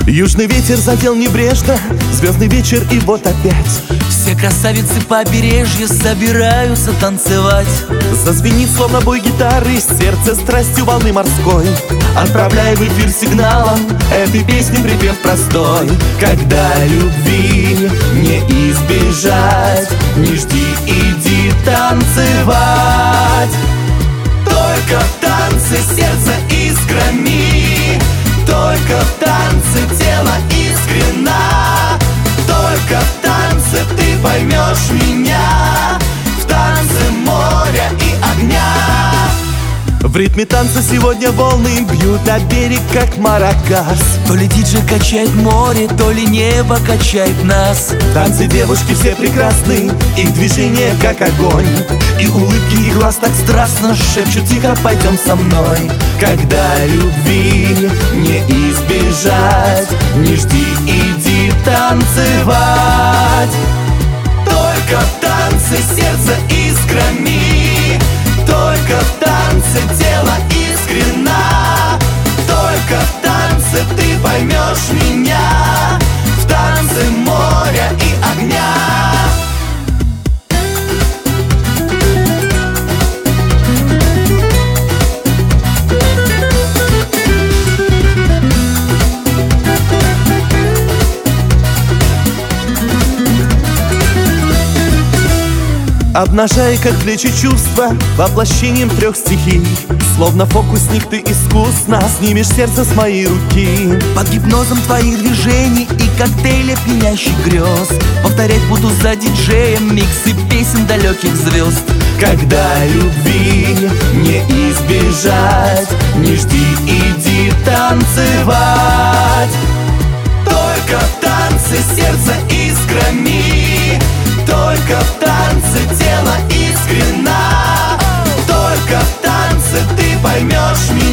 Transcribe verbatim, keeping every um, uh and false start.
Южный ветер задел небрежно, звездный вечер и вот опять все красавицы побережья собираются танцевать. Зазвенит словно бой гитары, сердце страстью волны морской, отправляя в эфир сигналом этой песни припев простой. Когда любви не избежать, не жди, иди танцевать. Только в танце сердце искрами, только в танце тело искренно, только в танце ты поймешь меня, в танце моря и огня. В ритме танца сегодня волны бьют на берег, как маракас. То ли диджей качает море, то ли небо качает нас. Танцы девушки все прекрасны, их движения как огонь, и улыбки, и глаз так страстно шепчут тихо: пойдем со мной. Когда любви не избежать, не жди, иди танцевать. Только в танце сердце искрами, только в танце тело искренно, только в танце ты поймешь меня, в танце моря и огня. Обнажая, как плечи чувства, воплощением трех стихий, словно фокусник ты искусно снимешь сердце с моей руки. Под гипнозом твоих движений и коктейля пьянящих грез повторять буду за диджеем миксы песен далеких звезд. Когда любви не избежать, не жди, иди танцевать. Только в танце сердце искрами, только в танце тело искренно, только в танце ты поймешь меня.